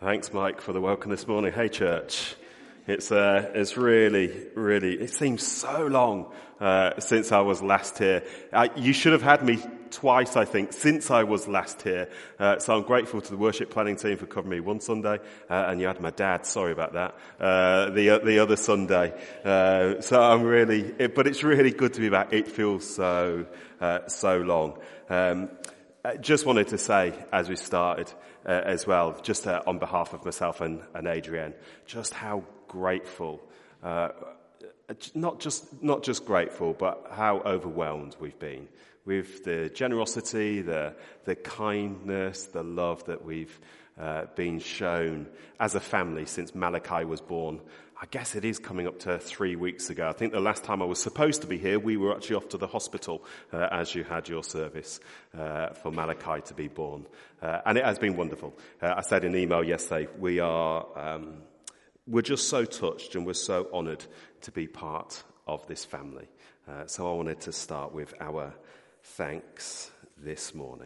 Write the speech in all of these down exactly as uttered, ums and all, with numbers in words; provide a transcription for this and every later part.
Thanks, Mike, for the welcome this morning. Hey, church. It's uh, it's really, really, it seems so long uh, since I was last here. Uh, you should have had me twice, I think, since I was last here. Uh, so I'm grateful to the worship planning team for covering me one Sunday, uh, and you had my dad, sorry about that, uh, the the other Sunday. Uh, so I'm really, it, but it's really good to be back. It feels so, uh, so long. Um, I just wanted to say, as we started, uh, as well, just uh, on behalf of myself and, and Adrienne, just how grateful, uh, not just not just grateful, but how overwhelmed we've been with the generosity, the the kindness, the love that we've uh, been shown as a family since Malachi was born. I guess it is coming up to three weeks ago. I think the last time I was supposed to be here, we were actually off to the hospital uh, as you had your service uh, for Malachi to be born. Uh, and it has been wonderful. Uh, I said in an email yesterday, we are, um, we're just so touched and we're so honoured to be part of this family. Uh, so I wanted to start with our thanks this morning.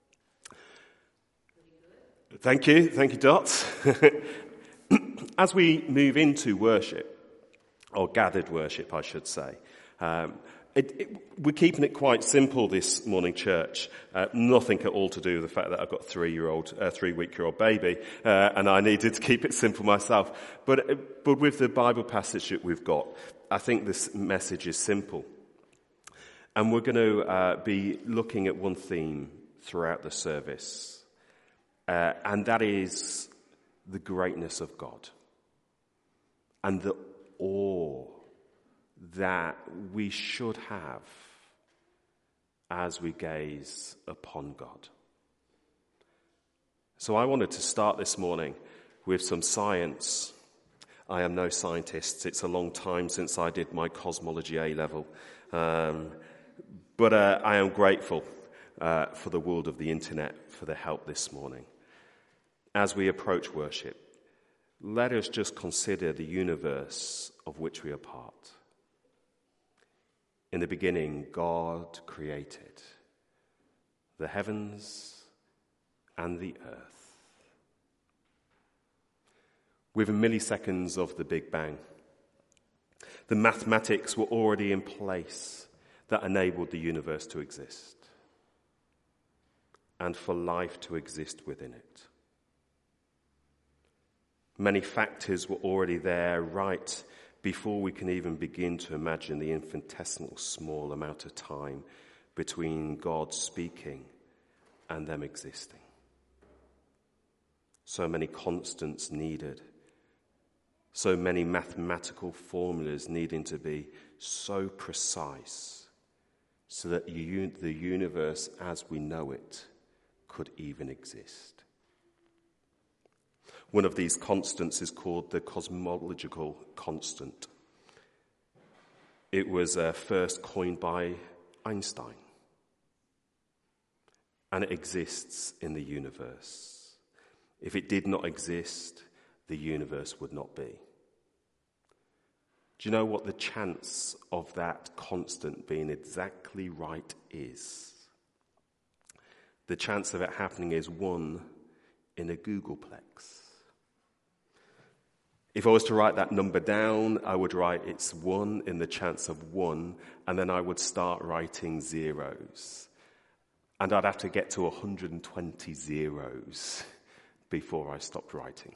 Thank you. Thank you, Dot. As we move into worship, or gathered worship, I should say, um, it, it, we're keeping it quite simple this morning, church. Uh, nothing at all to do with the fact that I've got a three-year-old, uh, three-week-year-old baby, uh, and I needed to keep it simple myself. But, but with the Bible passage that we've got, I think this message is simple. And we're going to uh, be looking at one theme throughout the service, uh, and that is the greatness of God and the awe that we should have as we gaze upon God. So I wanted to start this morning with some science. I am no scientist. It's a long time since I did my cosmology A-level. Um, but uh, I am grateful uh, for the world of the internet for the help this morning. As we approach worship, let us just consider the universe of which we are part. In the beginning, God created the heavens and the earth. Within milliseconds of the Big Bang, the mathematics were already in place that enabled the universe to exist and for life to exist within it. Many factors were already there right before we can even begin to imagine the infinitesimal small amount of time between God speaking and them existing. So many constants needed, so many mathematical formulas needing to be so precise so that the universe as we know it could even exist. One of these constants is called the cosmological constant. It was uh, first coined by Einstein, and it exists in the universe. If it did not exist, the universe would not be. Do you know what the chance of that constant being exactly right is? The chance of it happening is one in a Googleplex. If I was to write that number down, I would write it's one in the chance of one, and then I would start writing zeros. And I'd have to get to one hundred twenty zeros before I stopped writing.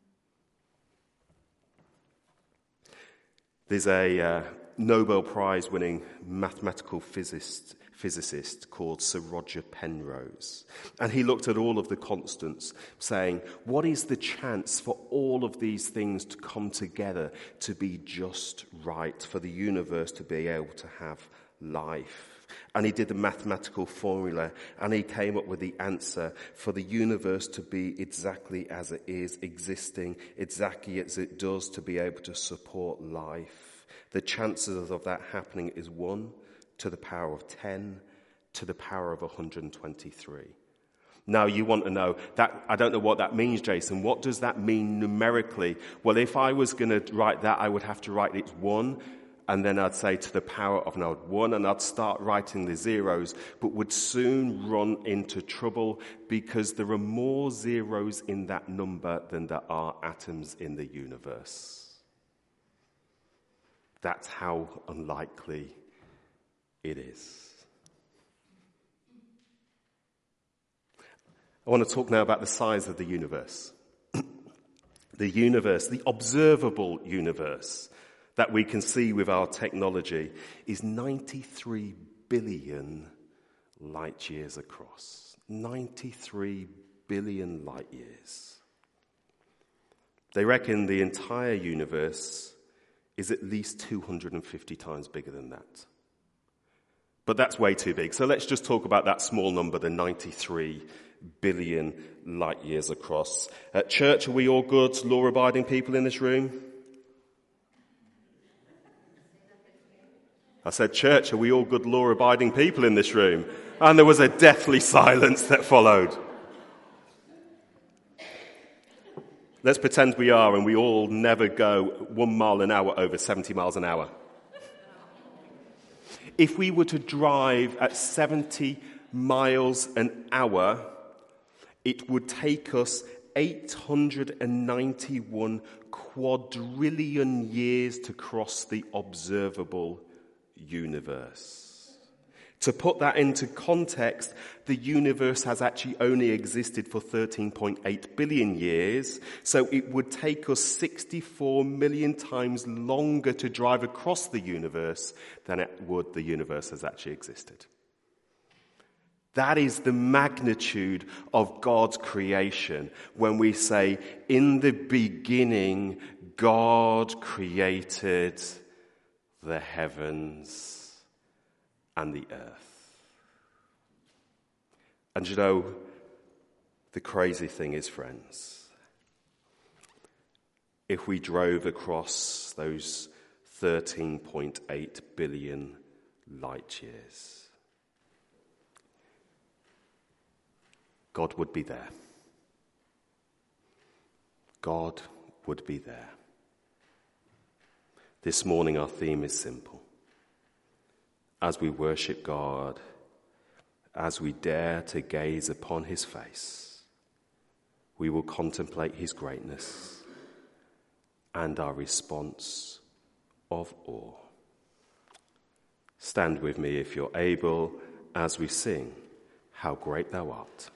There's a uh, Nobel Prize-winning mathematical physicist, physicist called Sir Roger Penrose. And he looked at all of the constants, saying, what is the chance for all of these things to come together to be just right, for the universe to be able to have life? And he did the mathematical formula, and he came up with the answer for the universe to be exactly as it is, existing exactly as it does, to be able to support life. The chances of that happening is one to the power of ten to the power of one hundred twenty-three. Now you want to know that, I don't know what that means, Jason. What does that mean numerically? Well, if I was going to write that, I would have to write it's one And then I'd say to the power of node one, and I'd start writing the zeros, but would soon run into trouble because there are more zeros in that number than there are atoms in the universe. That's how unlikely it is. I want to talk now about the size of the universe. The universe, the observable universe that we can see with our technology, is ninety-three billion light years across. ninety-three billion light years. They reckon the entire universe is at least two hundred fifty times bigger than that. But that's way too big. So let's just talk about that small number, the ninety-three billion light years across. At church, are we all good, law-abiding people in this room? I said, church, are we all good, law-abiding people in this room? And there was a deathly silence that followed. Let's pretend we are, and we all never go one mile an hour over seventy miles an hour. If we were to drive at seventy miles an hour, it would take us eight hundred ninety-one quadrillion years to cross the observable universe. To put that into context, the universe has actually only existed for thirteen point eight billion years, so it would take us sixty-four million times longer to drive across the universe than it would the universe has actually existed. That is the magnitude of God's creation when we say, in the beginning, God created the heavens and the earth. And you know, the crazy thing is, friends, if we drove across those thirteen point eight billion light years, God would be there. God would be there. This morning our theme is simple. As we worship God, as we dare to gaze upon his face, we will contemplate his greatness and our response of awe. Stand with me if you're able as we sing, How Great Thou Art.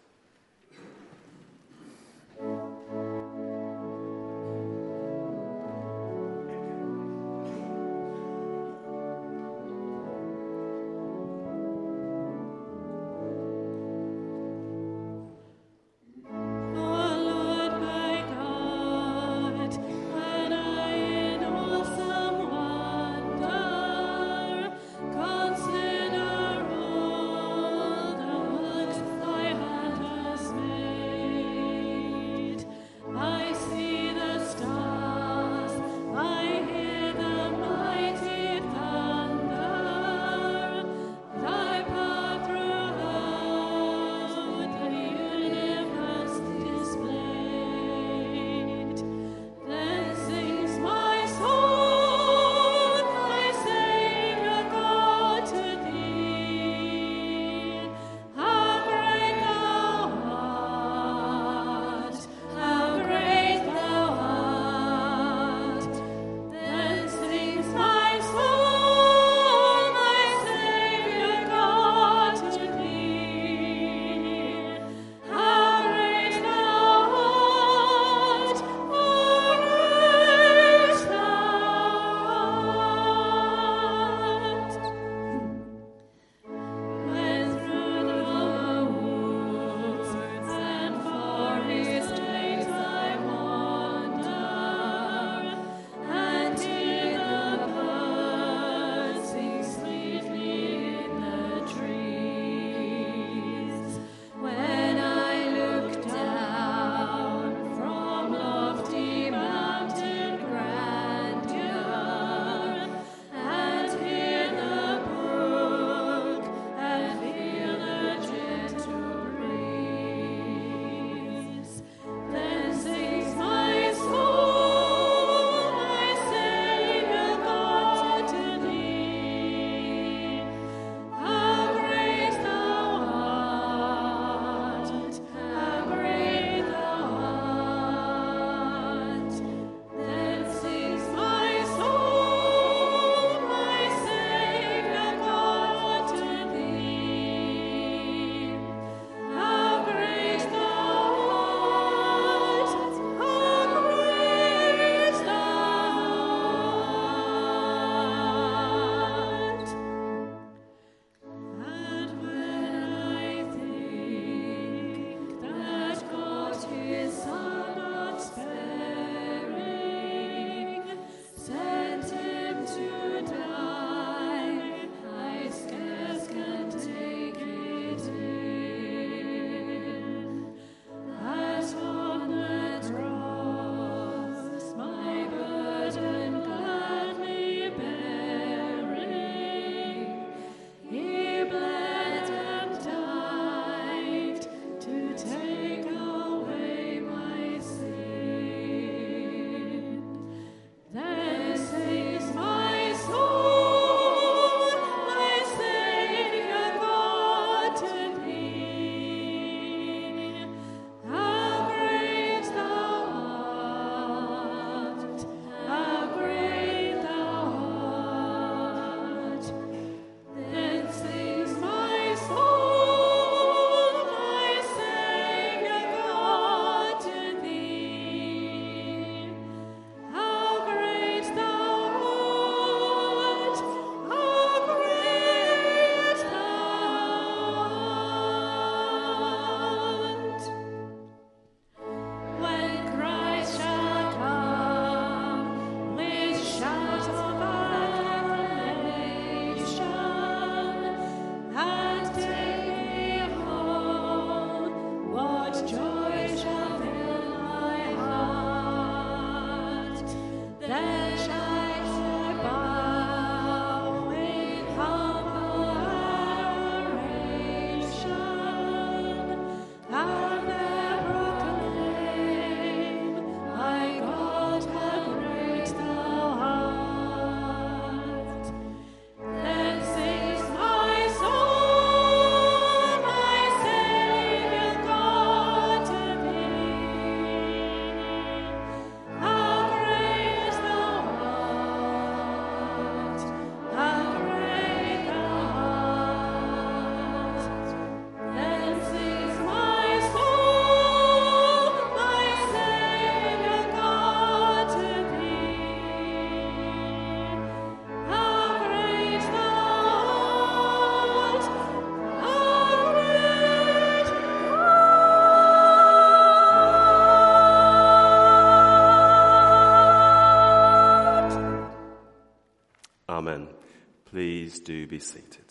Please do be seated.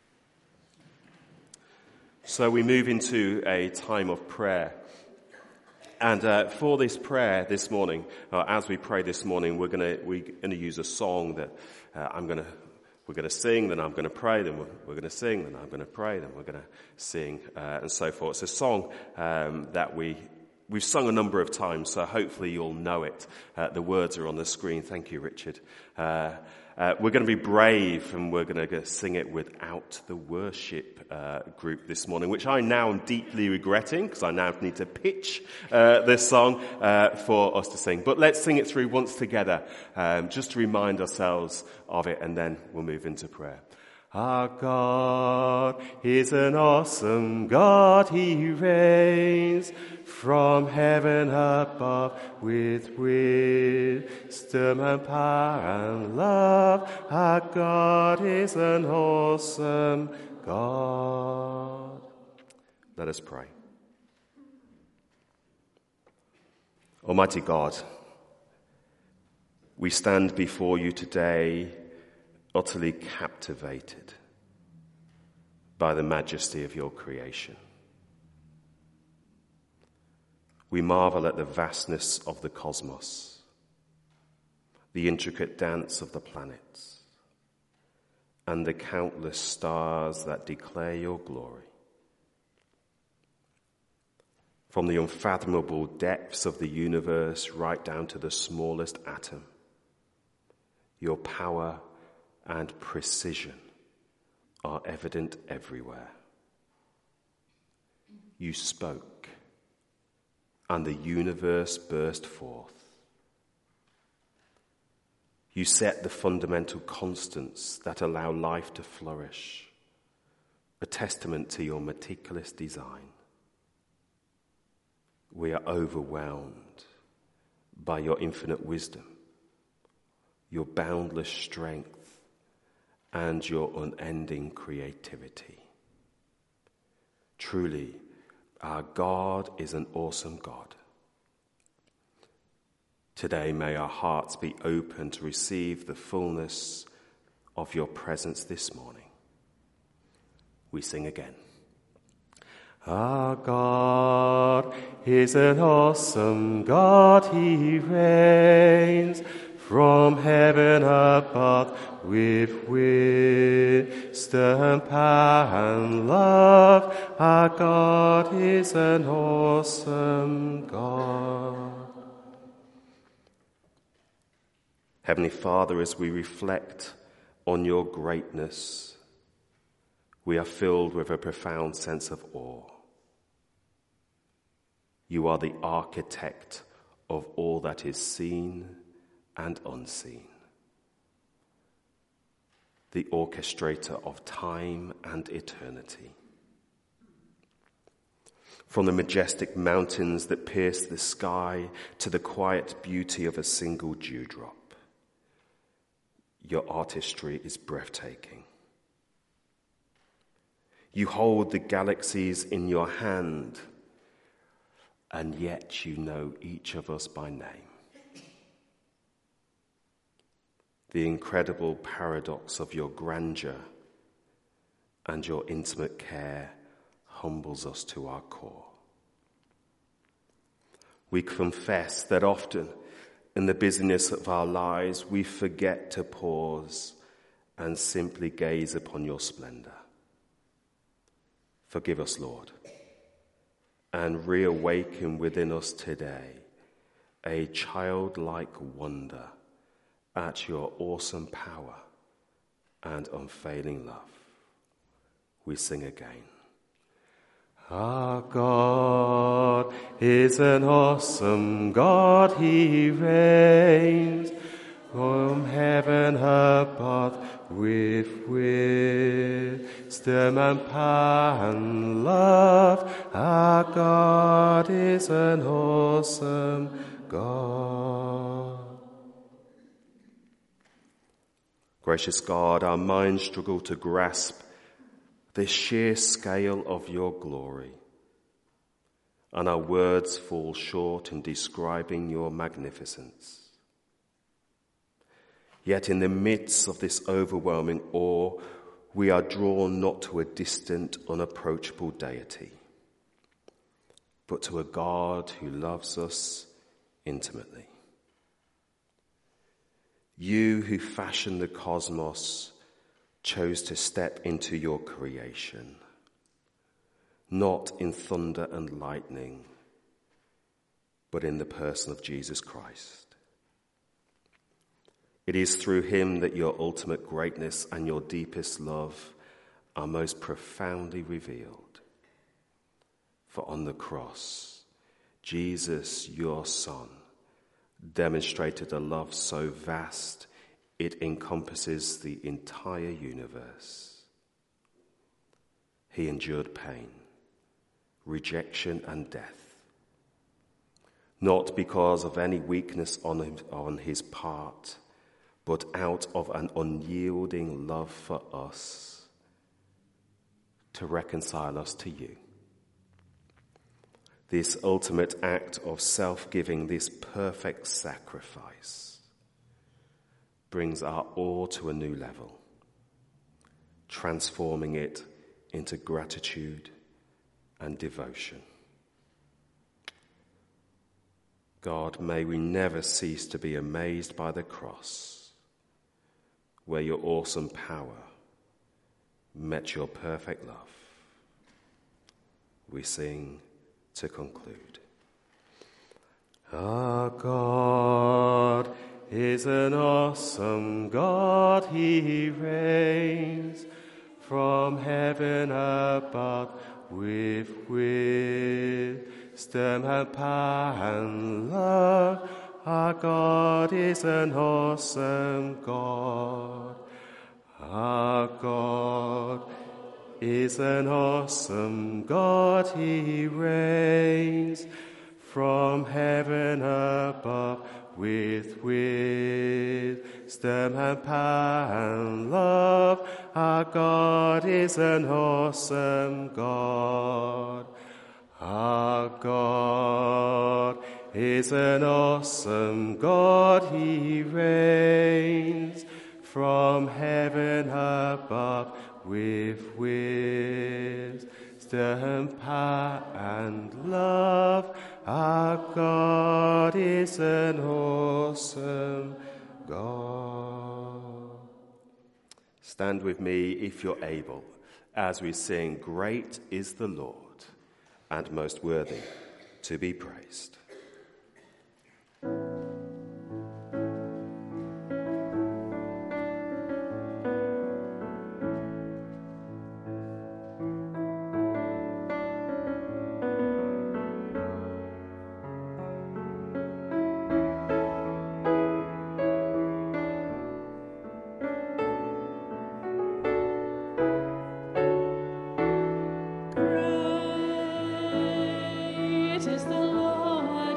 So we move into a time of prayer. And uh, for this prayer this morning, uh, as we pray this morning, we're going to we're going to use a song that uh, I'm going to we're going to sing, then I'm going to pray, then we're, we're going to sing, then I'm going to pray, then we're going to sing, uh, and so forth. It's a song um, that we we've sung a number of times, so hopefully you'll know it. Uh, the words are on the screen. Thank you, Richard. Uh, Uh, we're going to be brave, and we're going to sing it without the worship uh, group this morning, which I now am deeply regretting because I now need to pitch uh, this song uh, for us to sing. But let's sing it through once together, um, just to remind ourselves of it, and then we'll move into prayer. Our God is an awesome God, he reigns from heaven above with wisdom and power and love. Our God is an awesome God. Let us pray. Almighty God, we stand before you today utterly captivated by the majesty of your creation. We marvel at the vastness of the cosmos, the intricate dance of the planets, and the countless stars that declare your glory. From the unfathomable depths of the universe right down to the smallest atom, your power and precision are evident everywhere. You spoke, and the universe burst forth. You set the fundamental constants that allow life to flourish, a testament to your meticulous design. We are overwhelmed by your infinite wisdom, your boundless strength, and your unending creativity. Truly, our God is an awesome God. Today, may our hearts be open to receive the fullness of your presence this morning. We sing again. Our God is an awesome God, he reigns from heaven above with wisdom, power, and love. Our God is an awesome God. Heavenly Father, as we reflect on your greatness, we are filled with a profound sense of awe. You are the architect of all that is seen and unseen, the orchestrator of time and eternity. From the majestic mountains that pierce the sky to the quiet beauty of a single dewdrop, your artistry is breathtaking. You hold the galaxies in your hand, and yet you know each of us by name. The incredible paradox of your grandeur and your intimate care humbles us to our core. We confess that often in the busyness of our lives, we forget to pause and simply gaze upon your splendor. Forgive us, Lord, and reawaken within us today a childlike wonder at your awesome power and unfailing love. We sing again. Our God is an awesome God, he reigns from heaven above with wisdom and power and love. Our God is an awesome God. Gracious God, our minds struggle to grasp the sheer scale of your glory, and our words fall short in describing your magnificence. Yet in the midst of this overwhelming awe, we are drawn not to a distant, unapproachable deity, but to a God who loves us intimately. You who fashioned the cosmos chose to step into your creation, not in thunder and lightning, but in the person of Jesus Christ. It is through him that your ultimate greatness and your deepest love are most profoundly revealed. For on the cross, Jesus, your Son, demonstrated a love so vast it encompasses the entire universe. He endured pain, rejection, and death, not because of any weakness on him, on his part, but out of an unyielding love for us to reconcile us to you. This ultimate act of self-giving, this perfect sacrifice, brings our awe to a new level, transforming it into gratitude and devotion. God, may we never cease to be amazed by the cross, where your awesome power met your perfect love. We sing to conclude. Our God is an awesome God, he reigns from heaven above with wisdom and power and love. Our God is an awesome God. Our God is an awesome God, he reigns from heaven above with wisdom and power and love. Our God is an awesome God. Our God is an awesome God, he reigns from heaven above with wisdom, power, and love. Our God is an awesome God. Stand with me if you're able as we sing, "Great is the Lord and most worthy to be praised." Great is the Lord.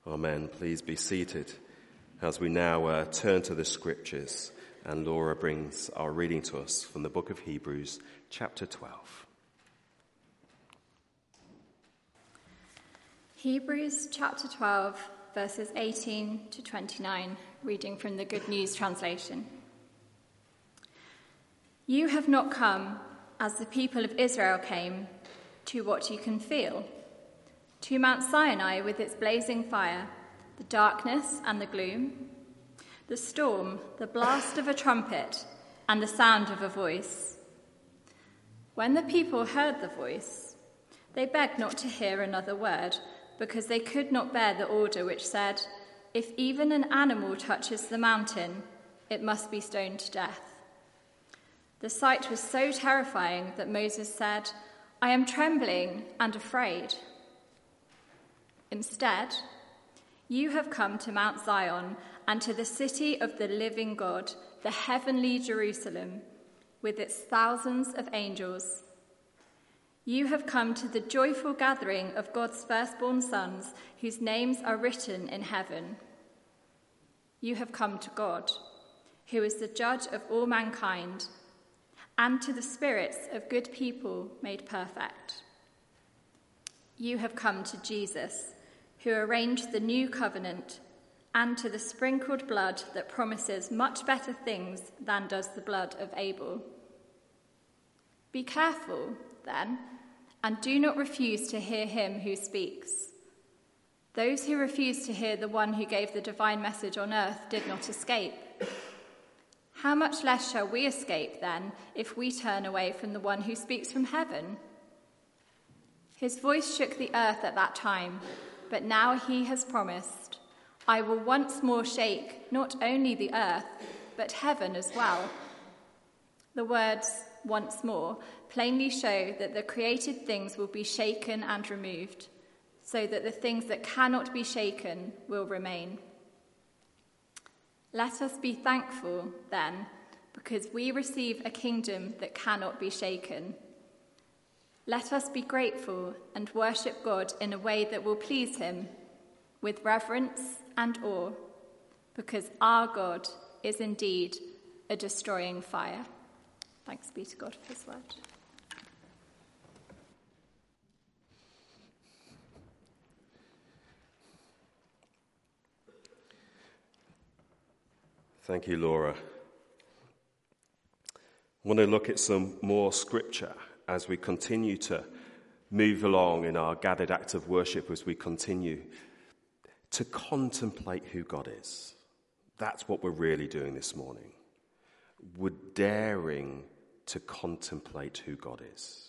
Amen. Please be seated as we now uh, turn to the scriptures, and Laura brings our reading to us from the book of Hebrews, chapter twelve. Hebrews chapter twelve, verses eighteen to twenty-nine, reading from the Good News translation. You have not come, as the people of Israel came, to what you can feel, to Mount Sinai with its blazing fire, the darkness and the gloom, the storm, the blast of a trumpet, and the sound of a voice. When the people heard the voice, they begged not to hear another word, because they could not bear the order which said, if even an animal touches the mountain, it must be stoned to death. The sight was so terrifying that Moses said, I am trembling and afraid. Instead, you have come to Mount Zion and to the city of the living God, the heavenly Jerusalem, with its thousands of angels. You have come to the joyful gathering of God's firstborn sons, whose names are written in heaven. You have come to God, who is the judge of all mankind, and to the spirits of good people made perfect. You have come to Jesus, who arranged the new covenant, and to the sprinkled blood that promises much better things than does the blood of Abel. Be careful, then, and do not refuse to hear him who speaks. Those who refused to hear the one who gave the divine message on earth did not escape. How much less shall we escape, then, if we turn away from the one who speaks from heaven? His voice shook the earth at that time, but now he has promised, I will once more shake not only the earth, but heaven as well. The words, once more, plainly show that the created things will be shaken and removed, so that the things that cannot be shaken will remain. Let us be thankful, then, because we receive a kingdom that cannot be shaken. Let us be grateful and worship God in a way that will please him, with reverence and awe, because our God is indeed a destroying fire. Thanks be to God for his word. Thank you, Laura. I want to look at some more scripture as we continue to move along in our gathered act of worship, as we continue to contemplate who God is. That's what we're really doing this morning. We're daring to contemplate who God is.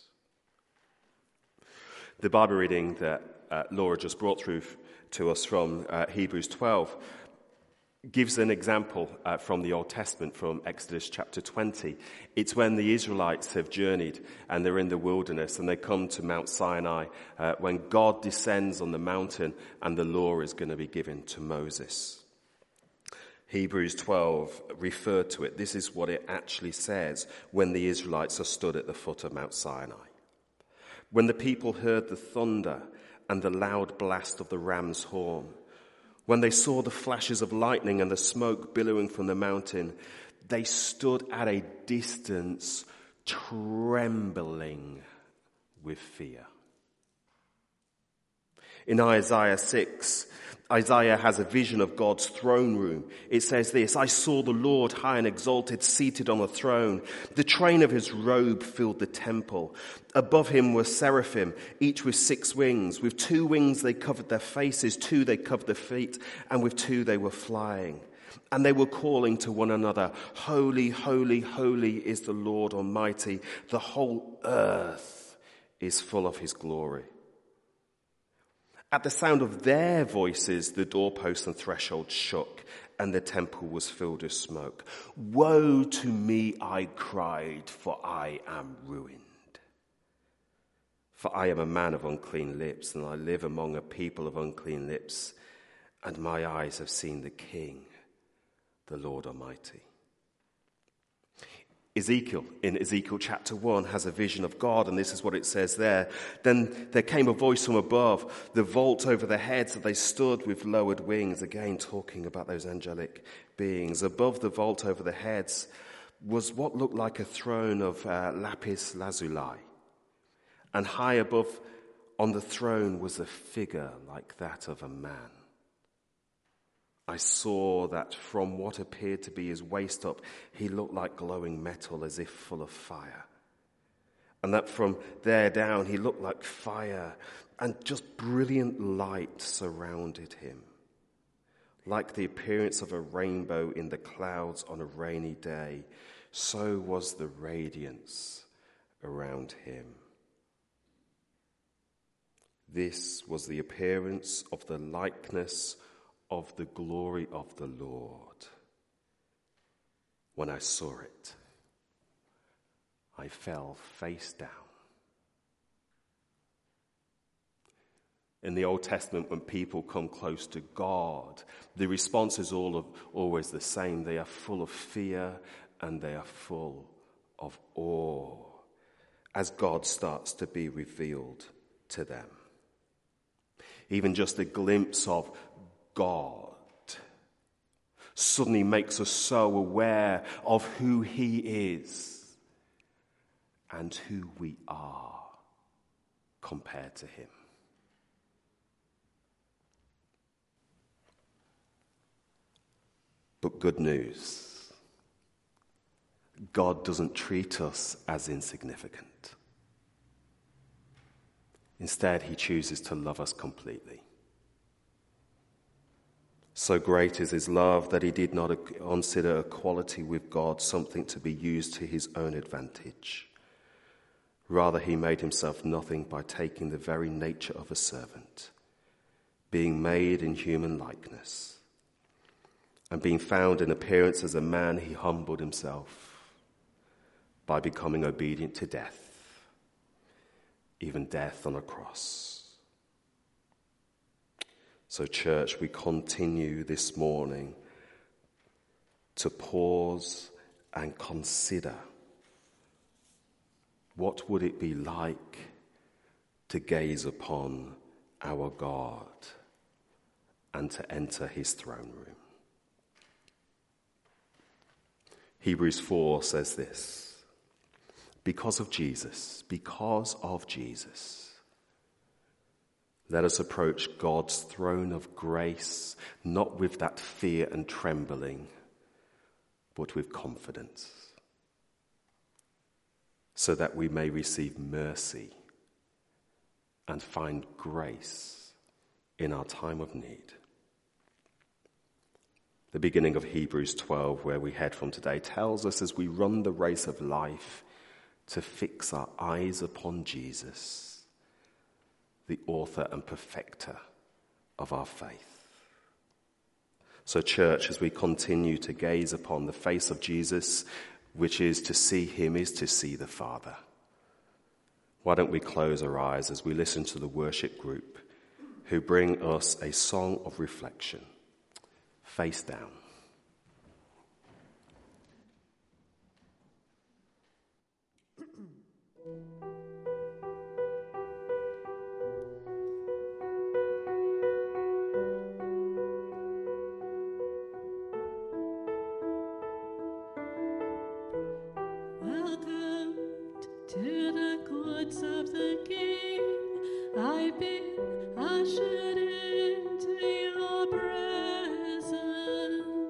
The Bible reading that uh, Laura just brought through to us from uh, Hebrews twelve gives an example uh, from the Old Testament, from Exodus chapter twenty. It's when the Israelites have journeyed and they're in the wilderness and they come to Mount Sinai, uh, when God descends on the mountain and the law is going to be given to Moses. Hebrews twelve referred to it. This is what it actually says when the Israelites are stood at the foot of Mount Sinai. When the people heard the thunder and the loud blast of the ram's horn, when they saw the flashes of lightning and the smoke billowing from the mountain, they stood at a distance, trembling with fear. In Isaiah six, Isaiah has a vision of God's throne room. It says this, I saw the Lord high and exalted, seated on a throne. The train of his robe filled the temple. Above him were seraphim, each with six wings. With two wings they covered their faces, two they covered their feet, and with two they were flying. And they were calling to one another, Holy, holy, holy is the Lord Almighty. The whole earth is full of his glory. At the sound of their voices, the doorposts and thresholds shook, and the temple was filled with smoke. Woe to me, I cried, for I am ruined. For I am a man of unclean lips, and I live among a people of unclean lips, and my eyes have seen the King, the Lord Almighty. Ezekiel, in Ezekiel chapter one, has a vision of God, and this is what it says there. Then there came a voice from above, the vault over their heads, that they stood with lowered wings, again talking about those angelic beings. Above the vault over their heads was what looked like a throne of uh, lapis lazuli, and high above on the throne was a figure like that of a man. I saw that from what appeared to be his waist up, he looked like glowing metal as if full of fire. And that from there down, he looked like fire, and just brilliant light surrounded him, like the appearance of a rainbow in the clouds on a rainy day. So was the radiance around him. This was the appearance of the likeness of the glory of the Lord. When I saw it, I fell face down. In the Old Testament, when people come close to God, the response is all of, always the same. They are full of fear and they are full of awe as God starts to be revealed to them. Even just a glimpse of God suddenly makes us so aware of who he is and who we are compared to him. But good news, God doesn't treat us as insignificant. Instead, he chooses to love us completely. So great is his love that he did not consider equality with God something to be used to his own advantage. Rather, he made himself nothing by taking the very nature of a servant, being made in human likeness. And being found in appearance as a man, he humbled himself by becoming obedient to death, even death on a cross. So, church, we continue this morning to pause and consider, what would it be like to gaze upon our God and to enter his throne room? Hebrews four says this: because of Jesus, because of Jesus, let us approach God's throne of grace, not with that fear and trembling, but with confidence, so that we may receive mercy and find grace in our time of need. The beginning of Hebrews twelve, where we head from today, tells us as we run the race of life to fix our eyes upon Jesus, the author and perfecter of our faith. So, church, as we continue to gaze upon the face of Jesus, which is to see him is to see the Father, why don't we close our eyes as we listen to the worship group who bring us a song of reflection, Face Down. Of the King, I've been ushered into your presence.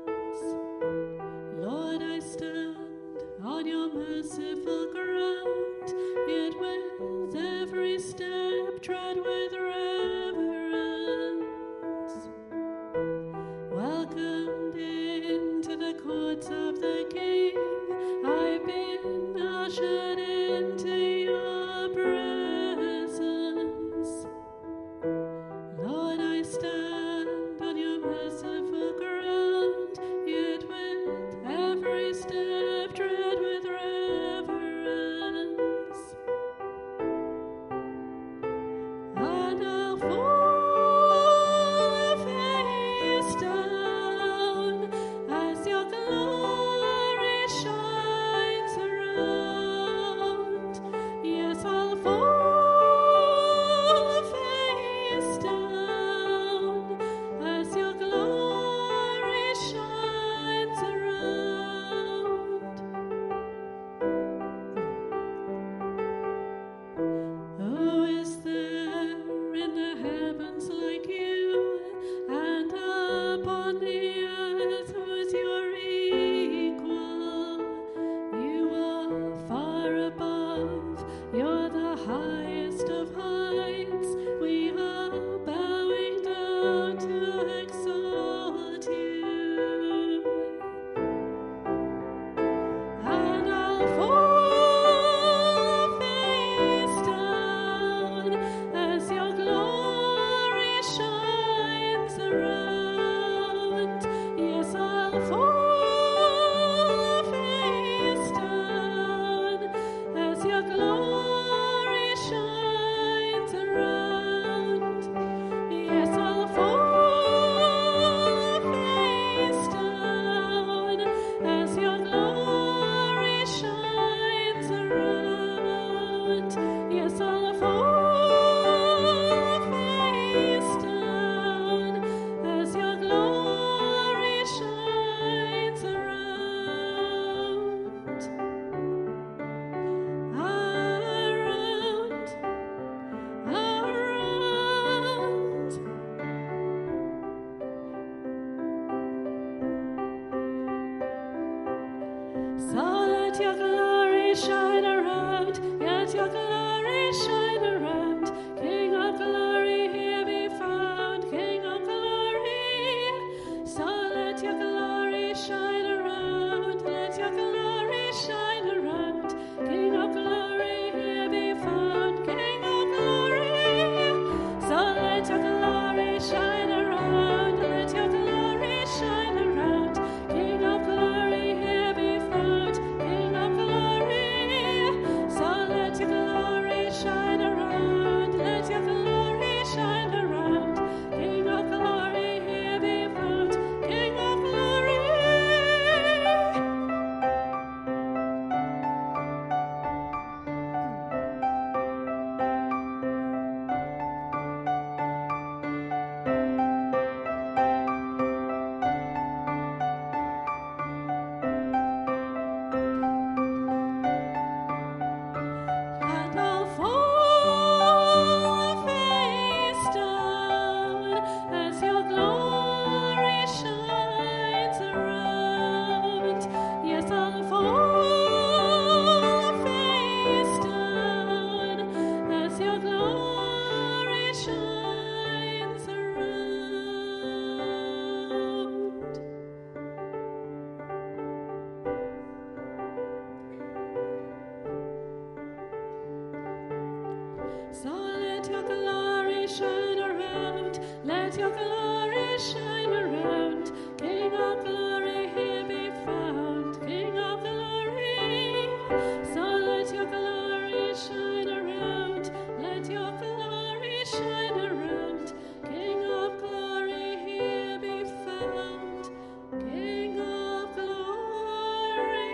let your glory shine around. King of glory, here be found. King of glory, so let your glory shine around. Let your glory shine around. King of glory, here be found. King of glory.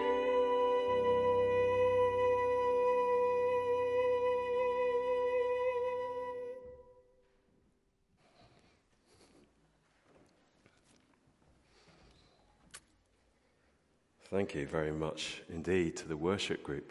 Thank you very much indeed to the worship group.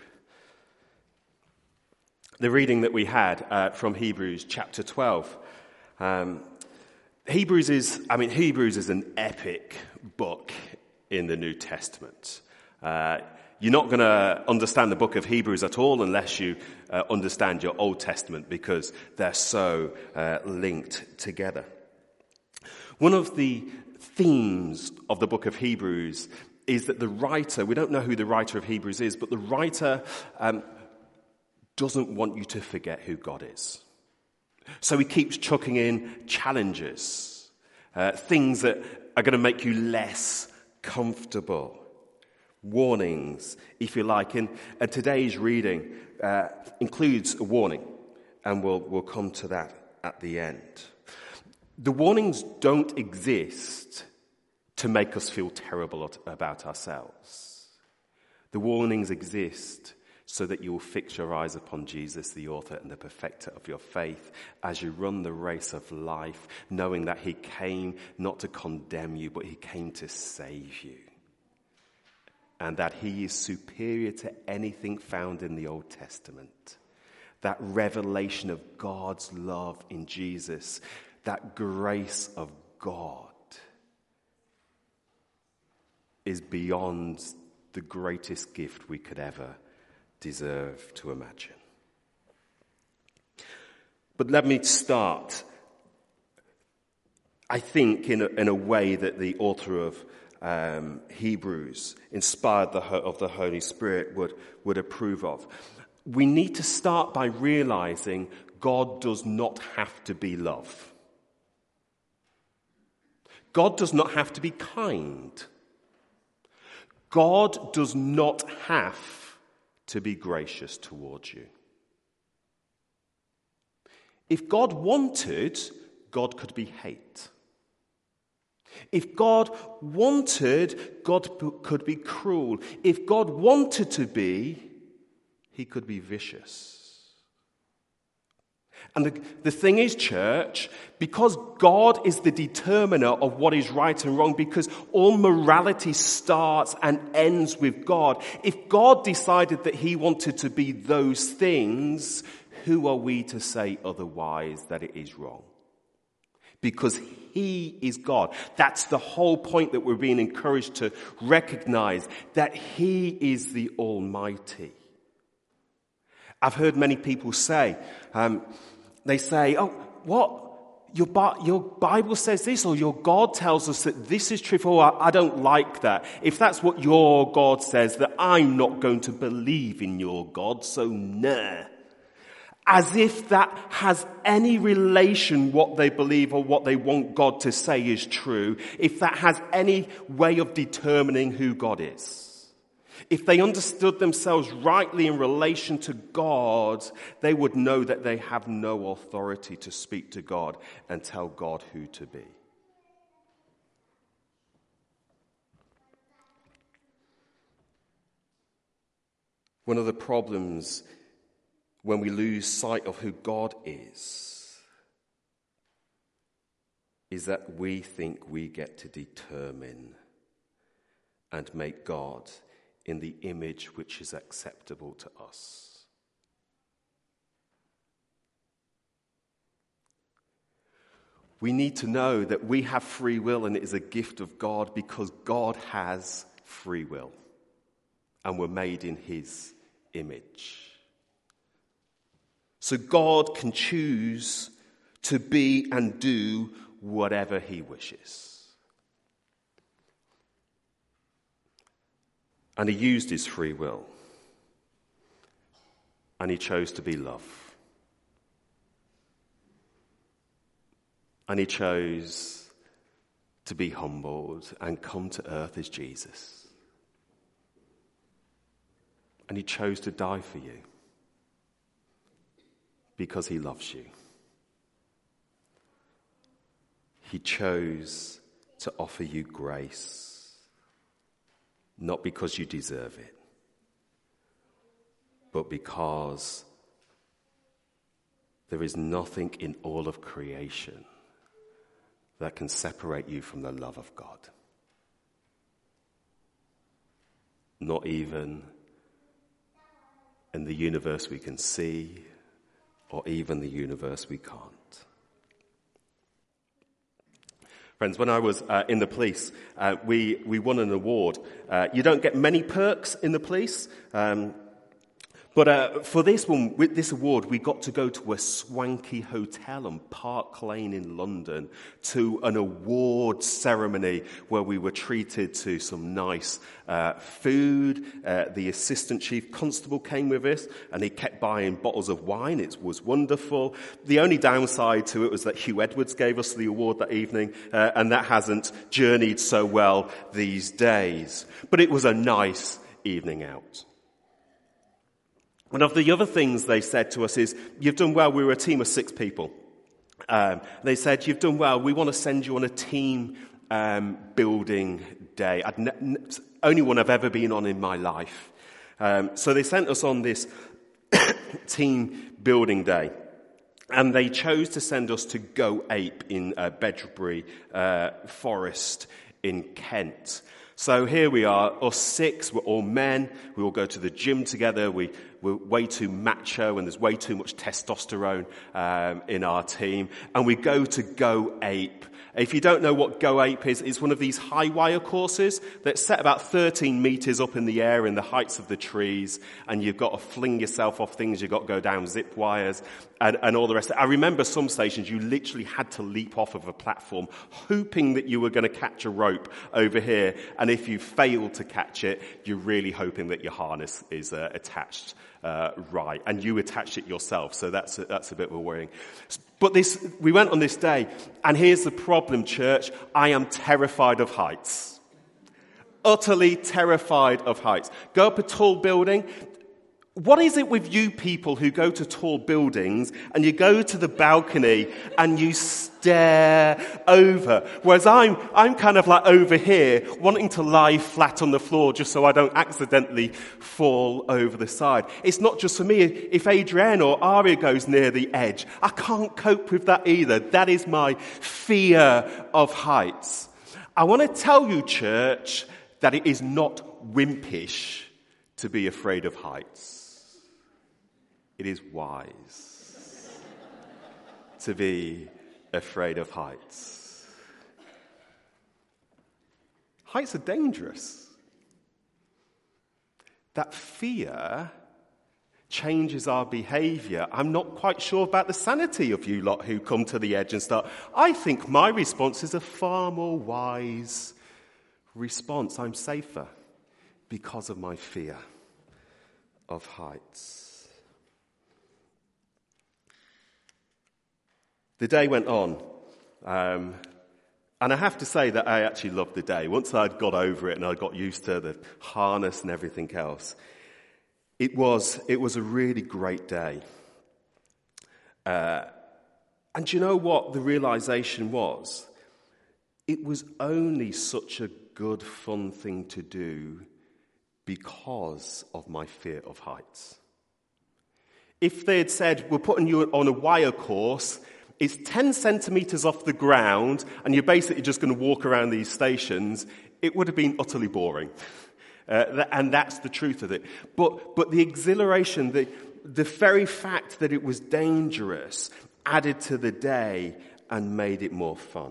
The reading that we had uh, from Hebrews chapter twelve. Um, Hebrews is, I mean, Hebrews is an epic book in the New Testament. Uh, you're not going to understand the book of Hebrews at all unless you uh, understand your Old Testament, because they're so uh, linked together. One of the themes of the book of Hebrews is that the writer, we don't know who the writer of Hebrews is, but the writer um, doesn't want you to forget who God is. So he keeps chucking in challenges, uh, things that are going to make you less comfortable, warnings, if you like. And, and today's reading uh, includes a warning, and we'll, we'll come to that at the end. The warnings don't exist to make us feel terrible about ourselves. The warnings exist so that you will fix your eyes upon Jesus, the author and the perfecter of your faith, as you run the race of life, knowing that he came not to condemn you, but he came to save you. And that he is superior to anything found in the Old Testament. That revelation of God's love in Jesus, that grace of God, is beyond the greatest gift we could ever deserve to imagine. But let me start, I think, in a, in a way that the author of um, Hebrews, inspired the, of the Holy Spirit, would, would approve of. We need to start by realizing God does not have to be love. God does not have to be kind. God does not have to be gracious towards you. If God wanted, God could be hate. If God wanted, God could be cruel. If God wanted to be, he could be vicious. And the, the thing is, church, because God is the determiner of what is right and wrong, because all morality starts and ends with God, if God decided that he wanted to be those things, who are we to say otherwise that it is wrong? Because he is God. That's the whole point that we're being encouraged to recognize, that he is the Almighty. I've heard many people say, um, they say, oh, what? Your, your Bible says this, or your God tells us that this is true. Oh, I, I don't like that. If that's what your God says, that I'm not going to believe in your God, so nah. As if that has any relation, what they believe or what they want God to say is true, if that has any way of determining who God is. If they understood themselves rightly in relation to God, they would know that they have no authority to speak to God and tell God who to be. One of the problems when we lose sight of who God is, is that we think we get to determine and make God in the image which is acceptable to us. We need to know that we have free will, and it is a gift of God because God has free will and we're made in his image. So God can choose to be and do whatever he wishes. And he used his free will. And he chose to be love. And he chose to be humbled and come to earth as Jesus. And he chose to die for you because he loves you. He chose to offer you grace, not because you deserve it, but because there is nothing in all of creation that can separate you from the love of God. Not even in the universe we can see, or even the universe we can't. Friends, when I was uh, in the police, uh, we, we won an award. Uh, you don't get many perks in the police, um, but uh, for this one, with this award, we got to go to a swanky hotel on Park Lane in London to an award ceremony where we were treated to some nice uh, food. Uh, the assistant chief constable came with us, and he kept buying bottles of wine. It was wonderful. The only downside to it was that Hugh Edwards gave us the award that evening, uh, and that hasn't journeyed so well these days. But it was a nice evening out. One of the other things they said to us is, you've done well. We were a team of six people. Um, they said, you've done well. We want to send you on a team um, building day. I'd ne- n- only one I've ever been on in my life. Um, so they sent us on this team building day. And they chose to send us to Go Ape in uh, Bedbury uh, Forest in Kent. So here we are, us six, we're all men, we all go to the gym together, we, we're way too macho and there's way too much testosterone um, in our team, and we go to Go Ape. If you don't know what Go Ape is, it's one of these high wire courses that's set about thirteen meters up in the air in the heights of the trees, and you've got to fling yourself off things, you've got to go down zip wires and, and all the rest. I remember some stations you literally had to leap off of a platform hoping that you were going to catch a rope over here, and if you failed to catch it, you're really hoping that your harness is uh, attached uh, right, and you attached it yourself, so that's a, that's a bit of a worrying. But this, we went on this day, and here's the problem, church. I am terrified of heights. Utterly terrified of heights. Go up a tall building. What is it with you people who go to tall buildings and you go to the balcony and you stare over? Whereas I'm, I'm kind of like over here wanting to lie flat on the floor just so I don't accidentally fall over the side. It's not just for me. If Adrienne or Aria goes near the edge, I can't cope with that either. That is my fear of heights. I want to tell you, church, that it is not wimpish to be afraid of heights. It is wise to be afraid of heights. Heights are dangerous. That fear changes our behavior. I'm not quite sure about the sanity of you lot who come to the edge and start. I think my response is a far more wise response. I'm safer because of my fear of heights. The day went on, um, and I have to say that I actually loved the day. Once I'd got over it and I got used to the harness and everything else, it was it was a really great day. Uh, and do you know what the realization was? It was only such a good, fun thing to do because of my fear of heights. If they had said, we're putting you on a wire course, it's ten centimeters off the ground, and you're basically just going to walk around these stations, it would have been utterly boring. Uh, and that's the truth of it. But but the exhilaration, the, the very fact that it was dangerous added to the day and made it more fun.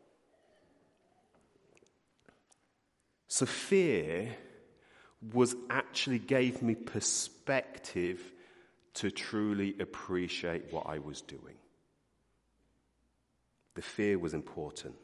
So fear was actually gave me perspective to truly appreciate what I was doing. The fear was important.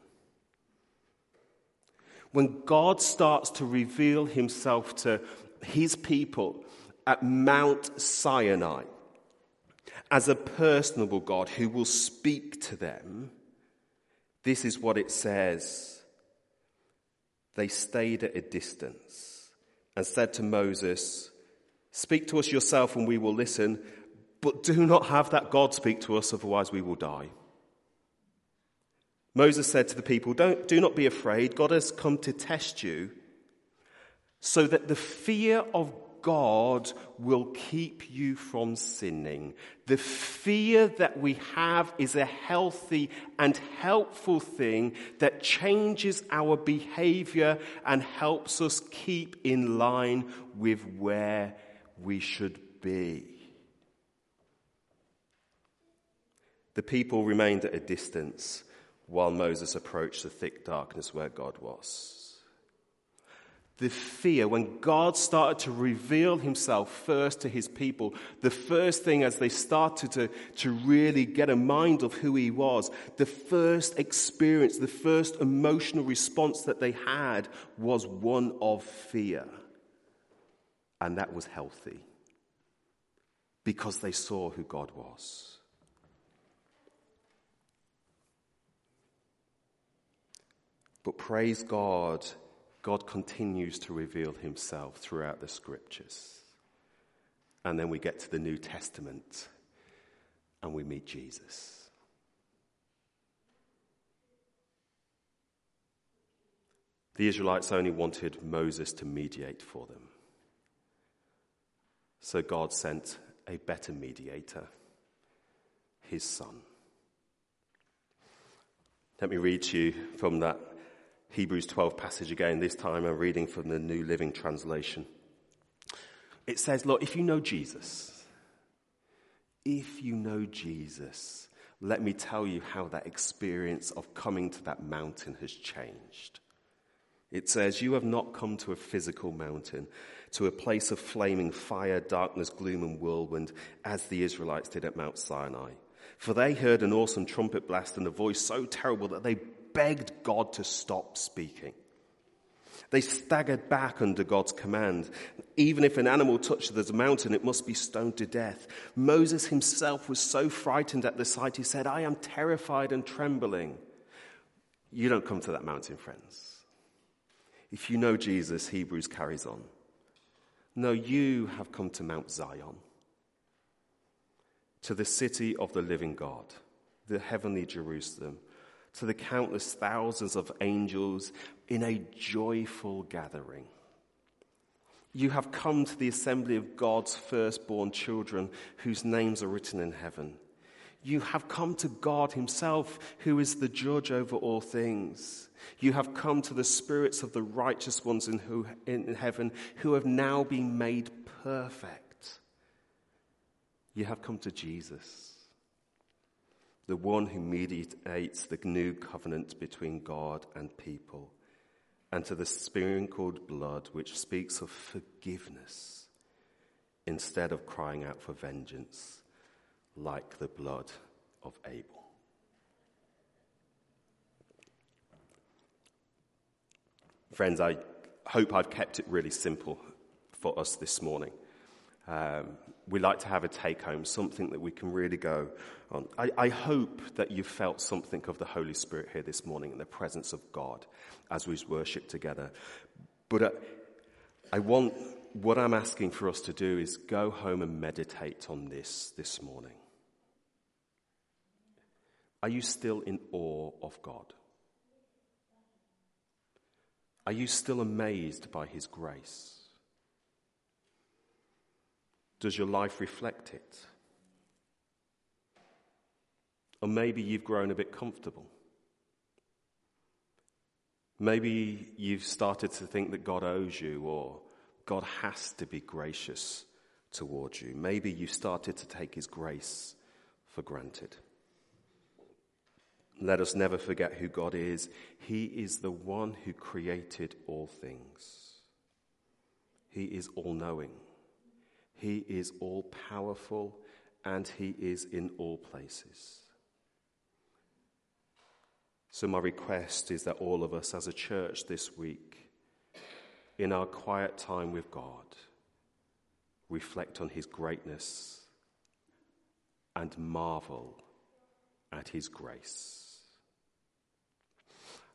When God starts to reveal himself to his people at Mount Sinai as a personable God who will speak to them, This is what it says. They stayed at a distance and said to Moses, "Speak to us yourself and we will listen, but do not have that God speak to us, otherwise we will die." Moses said to the people, Don't, do not be afraid. God has come to test you so that the fear of God will keep you from sinning. The fear that we have is a healthy and helpful thing that changes our behavior and helps us keep in line with where we should be. The people remained at a distance while Moses approached the thick darkness where God was. The fear, when God started to reveal himself first to his people, the first thing as they started to, to really get a mind of who he was, the first experience, the first emotional response that they had was one of fear. And that was healthy because they saw who God was. But praise God, God continues to reveal himself throughout the scriptures. And then we get to the New Testament and we meet Jesus. The Israelites only wanted Moses to mediate for them. So God sent a better mediator, his son. Let me read to you from that Hebrews twelve passage again. This time I'm reading from the New Living Translation. It says, look, if you know Jesus, if you know Jesus, let me tell you how that experience of coming to that mountain has changed. It says, you have not come to a physical mountain, to a place of flaming fire, darkness, gloom, and whirlwind, as the Israelites did at Mount Sinai. For they heard an awesome trumpet blast and a voice so terrible that they begged God to stop speaking. They staggered back under God's command. Even if an animal touched the mountain, it must be stoned to death. Moses himself was so frightened at the sight, he said, I am terrified and trembling. You don't come to that mountain, friends. If you know Jesus, Hebrews carries on. No, you have come to Mount Zion, to the city of the living God, the heavenly Jerusalem, to the countless thousands of angels in a joyful gathering. You have come to the assembly of God's firstborn children whose names are written in heaven. You have come to God himself, who is the judge over all things. You have come to the spirits of the righteous ones in, who, in heaven who have now been made perfect. You have come to Jesus, the one who mediates the new covenant between God and people, and to the sprinkled blood which speaks of forgiveness instead of crying out for vengeance like the blood of Abel. Friends, I hope I've kept it really simple for us this morning. Um, we like to have a take-home, something that we can really go on. I, I hope that you felt something of the Holy Spirit here this morning in the presence of God as we worship together. But uh, I want, what I'm asking for us to do is go home and meditate on this this morning. Are you still in awe of God? Are you still amazed by his grace? Does your life reflect it? Or maybe you've grown a bit comfortable. Maybe you've started to think that God owes you or God has to be gracious towards you. Maybe you started to take his grace for granted. Let us never forget who God is. He is the one who created all things. He is all-knowing. He is all-powerful, and he is in all places. So my request is that all of us as a church this week, in our quiet time with God, reflect on his greatness and marvel at his grace.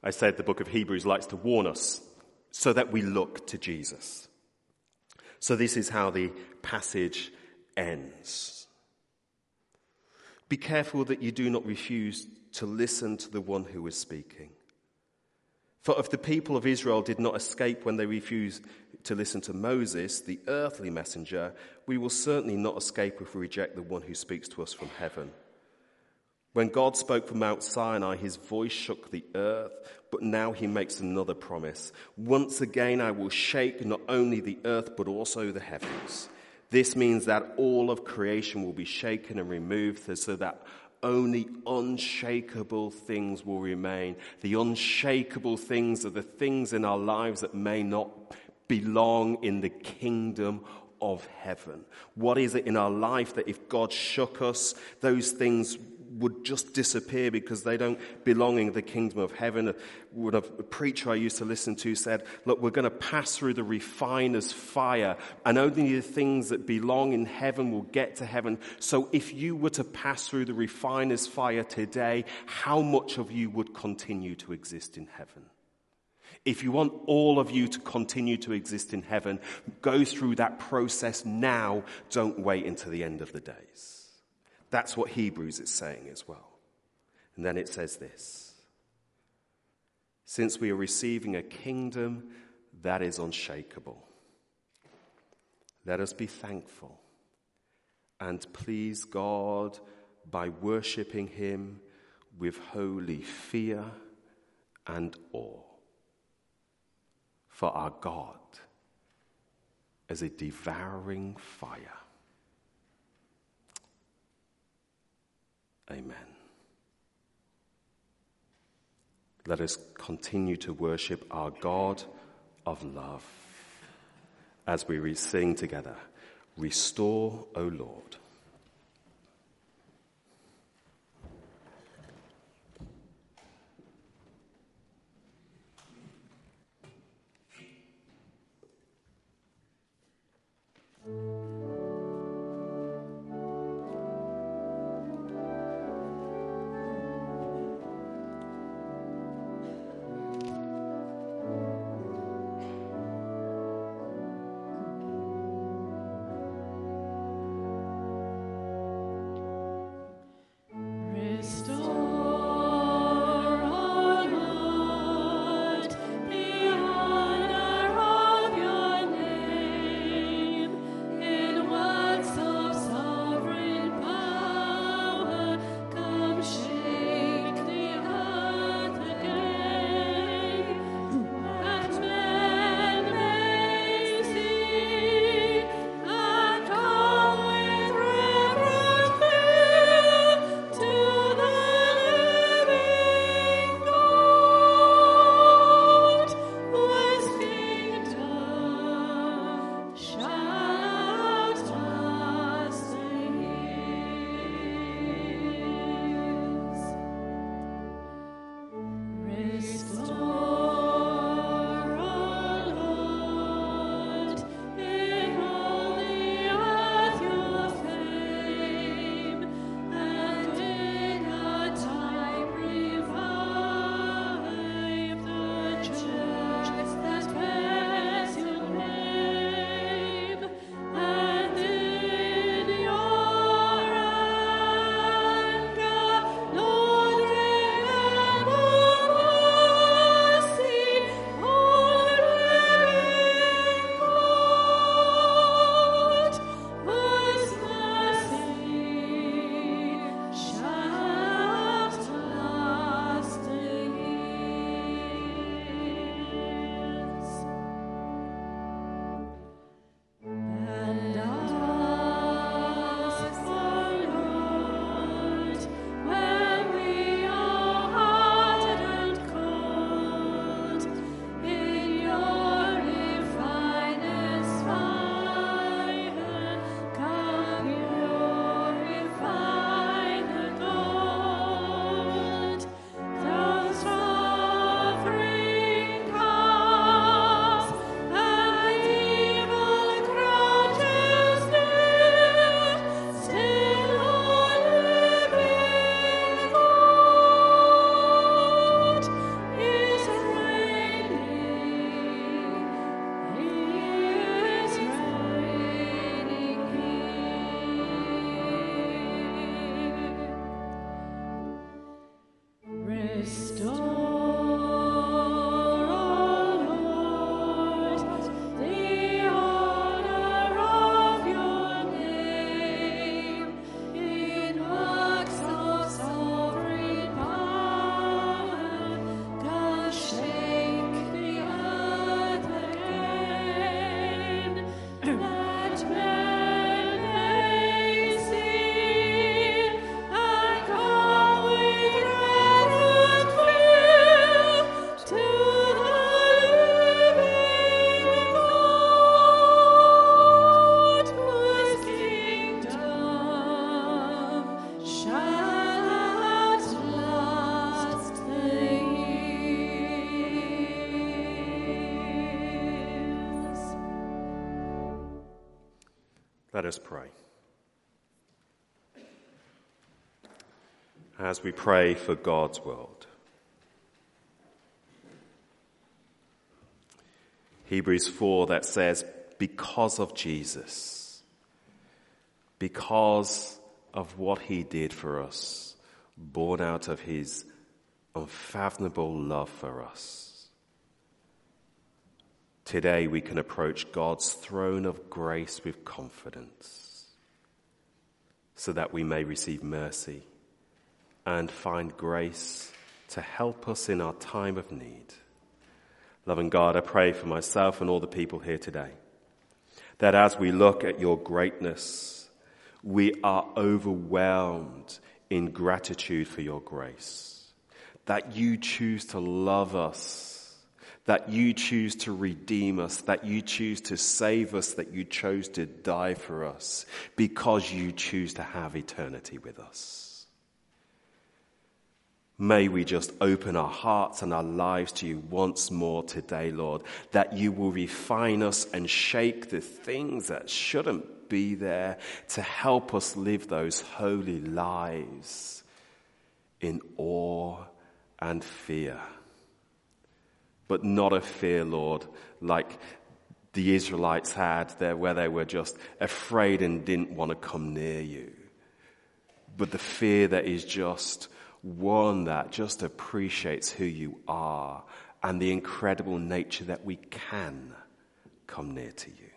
I said the book of Hebrews likes to warn us so that we look to Jesus. So this is how the passage ends. Be careful that you do not refuse to listen to the one who is speaking. For if the people of Israel did not escape when they refused to listen to Moses, the earthly messenger, we will certainly not escape if we reject the one who speaks to us from heaven. When God spoke from Mount Sinai, his voice shook the earth, but now he makes another promise. Once again, I will shake not only the earth, but also the heavens. This means that all of creation will be shaken and removed so that only unshakable things will remain. The unshakable things are the things in our lives that may not belong in the kingdom of heaven. What is it in our life that if God shook us, those things would just disappear because they don't belong in the kingdom of heaven? A, a preacher I used to listen to said, look, we're going to pass through the refiner's fire, and only the things that belong in heaven will get to heaven. So if you were to pass through the refiner's fire today, how much of you would continue to exist in heaven? If you want all of you to continue to exist in heaven, go through that process now. Don't wait until the end of the days. That's what Hebrews is saying as well. And then it says this: since we are receiving a kingdom that is unshakable, let us be thankful and please God by worshiping him with holy fear and awe. For our God is a devouring fire. Amen. Let us continue to worship our God of love as we sing together, Restore, O Lord. Let us pray. As we pray for God's world. Hebrews four that says, because of Jesus, because of what he did for us, born out of his unfathomable love for us, today we can approach God's throne of grace with confidence so that we may receive mercy and find grace to help us in our time of need. Loving God, I pray for myself and all the people here today, that as we look at your greatness, we are overwhelmed in gratitude for your grace, that you choose to love us, that you choose to redeem us, that you choose to save us, that you chose to die for us, because you choose to have eternity with us. May we just open our hearts and our lives to you once more today, Lord, that you will refine us and shake the things that shouldn't be there to help us live those holy lives in awe and fear. But not a fear, Lord, like the Israelites had there, where they were just afraid and didn't want to come near you. But the fear that is just one that just appreciates who you are and the incredible nature that we can come near to you.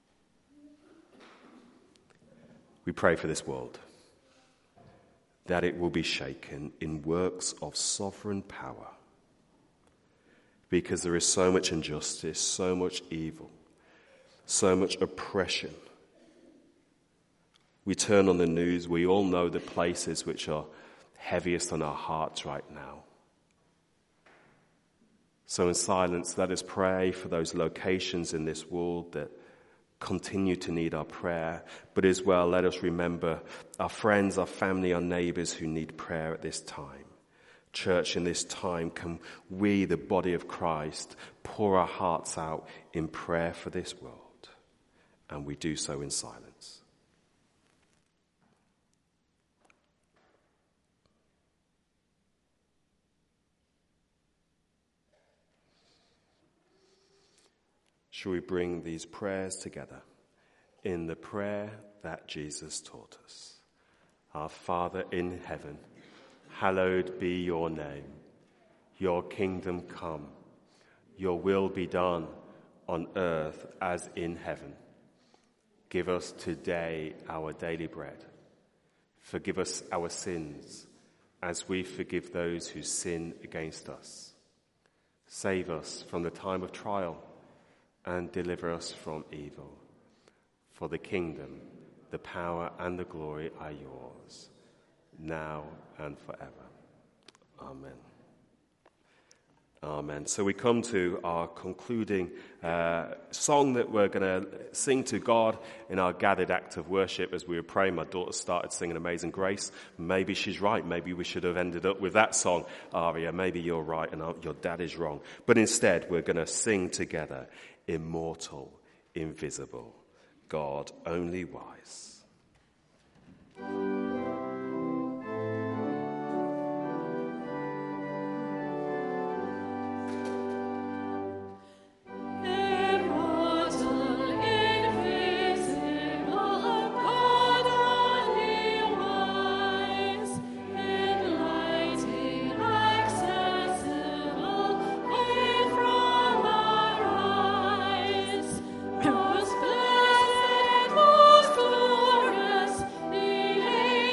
We pray for this world, that it will be shaken in works of sovereign power, because there is so much injustice, so much evil, so much oppression. We turn on the news, we all know the places which are heaviest on our hearts right now. So in silence, let us pray for those locations in this world that continue to need our prayer. But as well, let us remember our friends, our family, our neighbors who need prayer at this time. Church, in this time, can we, the body of Christ, pour our hearts out in prayer for this world? And we do so in silence. Shall we bring these prayers together in the prayer that Jesus taught us? Our Father in heaven, hallowed be your name. Your kingdom come. Your will be done on earth as in heaven. Give us today our daily bread. Forgive us our sins as we forgive those who sin against us. Save us from the time of trial and deliver us from evil. For the kingdom, the power, and the glory are yours, now and forever. Amen. Amen. So we come to our concluding uh, song that we're going to sing to God in our gathered act of worship. As we were praying, my daughter started singing Amazing Grace. Maybe she's right. Maybe we should have ended up with that song, Aria. Maybe you're right and your dad is wrong. But instead, we're going to sing together, Immortal, invisible, God only wise. Most blessed, most glorious, the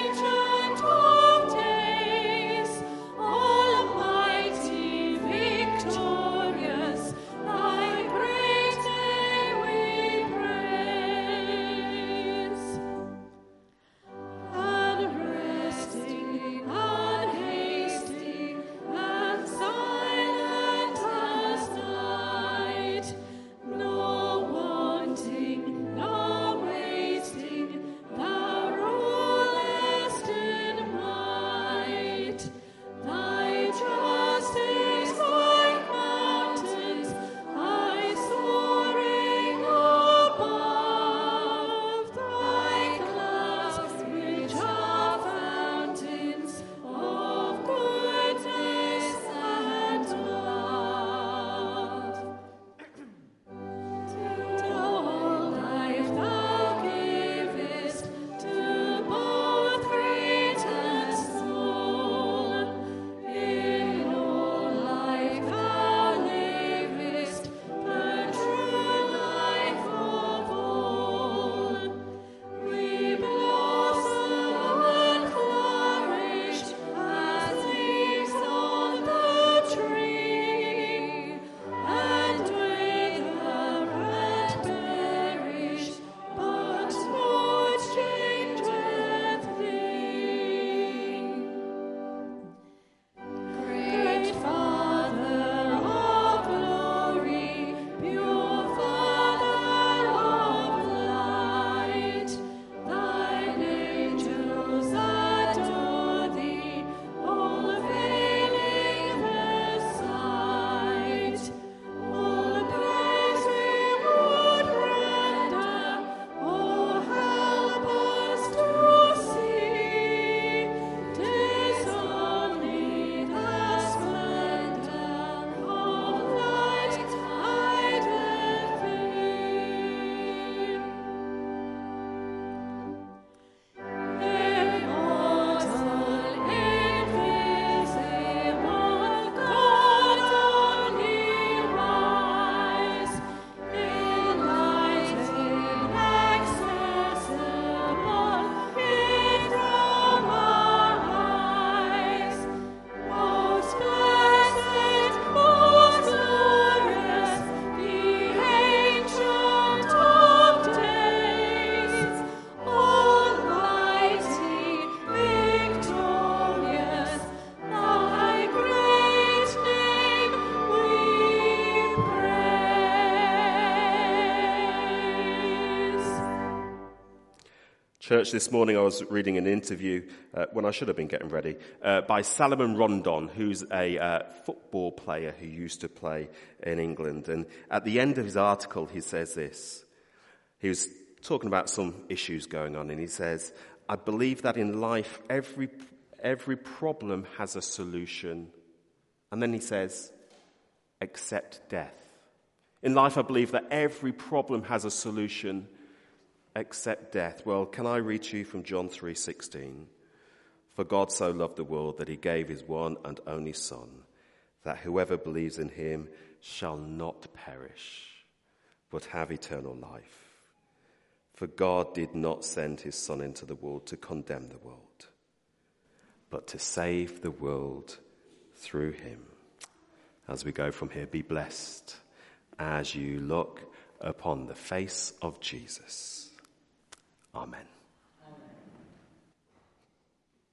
Church, this morning I was reading an interview, uh, when I should have been getting ready, uh, by Salomon Rondon, who's a uh, football player who used to play in England. And at the end of his article, he says this. He was talking about some issues going on, and he says, I believe that in life, every every problem has a solution. And then he says, except death. In life, I believe that every problem has a solution except death. Well, can I read to you from John three sixteen? For God so loved the world that he gave his one and only Son, that whoever believes in him shall not perish, but have eternal life. For God did not send his Son into the world to condemn the world, but to save the world through him. As we go from here, be blessed as you look upon the face of Jesus. Amen.